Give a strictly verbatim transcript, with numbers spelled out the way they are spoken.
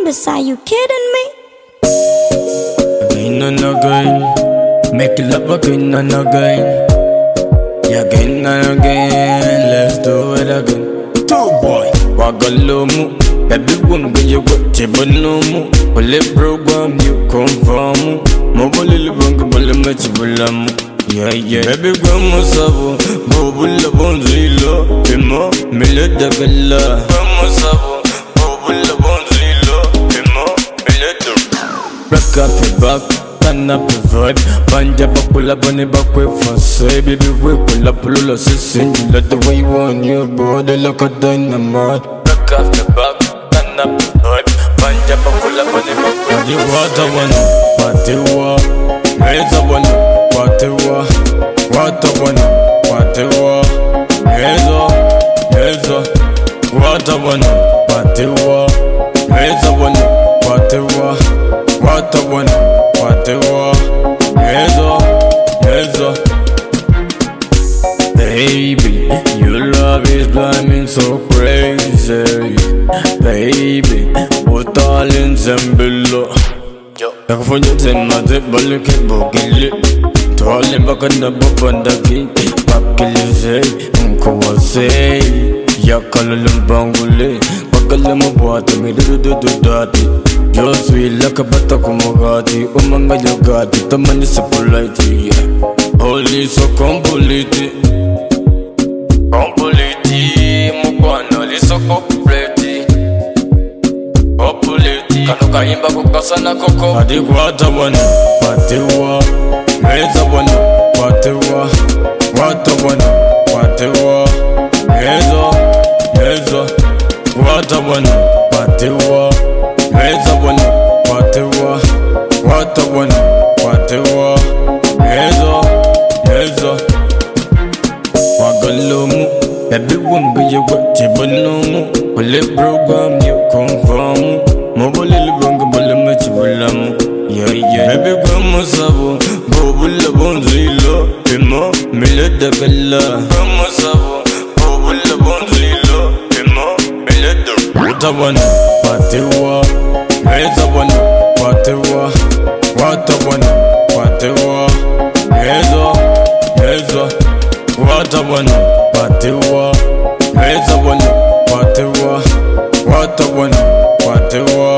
promise, are you kidding me? Again and again, make love again and again. Yeah, again and again, let's do it again. Two boy, wagalomu, everyone get you what you banomu. Well, it program you confirm. Mobile living, but I'm not you. Yeah, yeah, baby, grandma sabo, bobula bonzilo, pimo, mille de bella. Grandma sabo, bobula bonzilo, pimo, mille de. Rock off your back, turn up your vibe. Banja bakula bunny back way for say, baby, we pull up, pull up, sissing. You like the way you want your body, look at dynamite. Rock off your back, turn up your vibe. Banja bakula bunny back way. You want the one, what you want, raise the one. Whatever, whatever, whatever, yezo, yezo, whatever, whatever, yezo, whatever, whatever, whatever, yezo, yezo. Baby, your love is driving so crazy. Baby, put all in them below. Like for you, then my dip, but look at Bogili. Tolling back on the book on the gate. Bakilize, Uncle was say, Yakalum Bangule, Bakalama water, me do do do daddy. You're sweet like a batakumagati, Umanga Yogati, the man is a polite. Holy so complete. Complete, Mukwana is so complete. Kanuka imba kukasana koko Adi wata wana, watewa Meza wana, watewa Wata wana, watewa Meza, meza Wata wana, watewa Meza wana, watewa Wata wana, watewa Meza, meza Wagalomu Everyone be your what you banomu Will it program you confirm Mobile living, but I'm not you. Yeah, yeah. Baby, grandma sabo, bobula bonzilo, pimo, mille de bella. Grandma sabo, bobula bonzilo, pimo, mille de. Whatever, whatever, whatever, whatever, whatever, whatever, yezo, yezo, whatever, whatever, whatever, whatever, whatever, whatever.